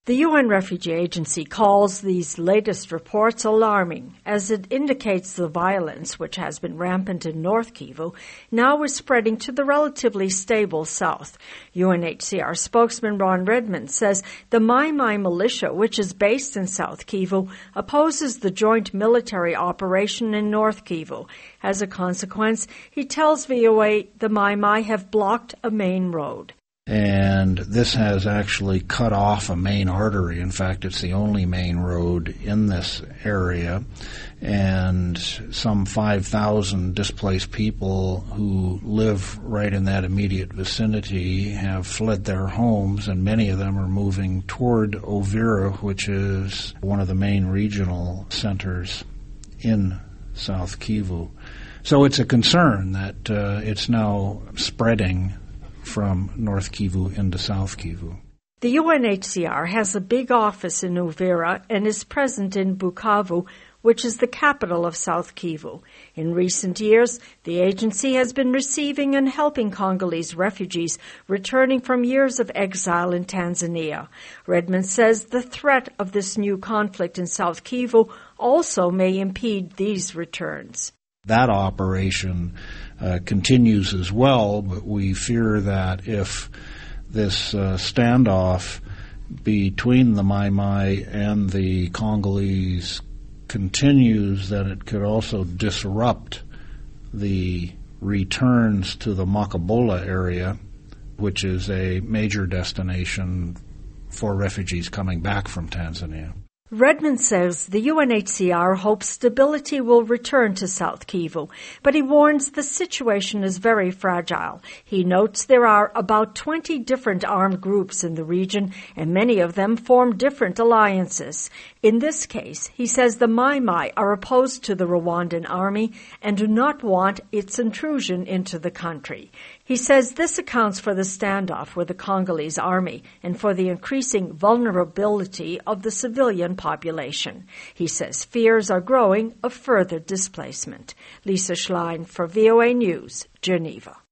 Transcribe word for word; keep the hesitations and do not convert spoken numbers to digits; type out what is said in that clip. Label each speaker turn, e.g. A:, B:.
A: The U N Refugee Agency calls these latest reports alarming, as it indicates the violence, which has been rampant in North Kivu, now is spreading to the relatively stable south. U N H C R spokesman Ron Redmond says the Mai Mai militia, which is based in South Kivu, opposes the joint military operation in North Kivu. As a consequence, he tells V O A the Mai Mai have blocked a main road.
B: And this has actually cut off a main artery. In fact, it's the only main road in this area. And some five thousand displaced people who live right in that immediate vicinity have fled their homes, and many of them are moving toward Uvira, which is one of the main regional centers in South Kivu. So it's a concern that uh, it's now spreading from North Kivu into South Kivu.
A: The U N H C R has a big office in Uvira and is present in Bukavu, which is the capital of South Kivu. In recent years, the agency has been receiving and helping Congolese refugees returning from years of exile in Tanzania. Redmond says the threat of this new conflict in South Kivu also may impede these returns.
B: That operation uh, continues as well, but we fear that if this uh, standoff between the Mai Mai and the Congolese continues, that it could also disrupt the returns to the Makabola area, which is a major destination for refugees coming back from Tanzania.
A: Redmond says the U N H C R hopes stability will return to South Kivu, but he warns the situation is very fragile. He notes there are about twenty different armed groups in the region, and many of them form different alliances. In this case, he says the Mai Mai are opposed to the Rwandan army and do not want its intrusion into the country. He says this accounts for the standoff with the Congolese army and for the increasing vulnerability of the civilian population. He says fears are growing of further displacement. Lisa Schlein for V O A News, Geneva.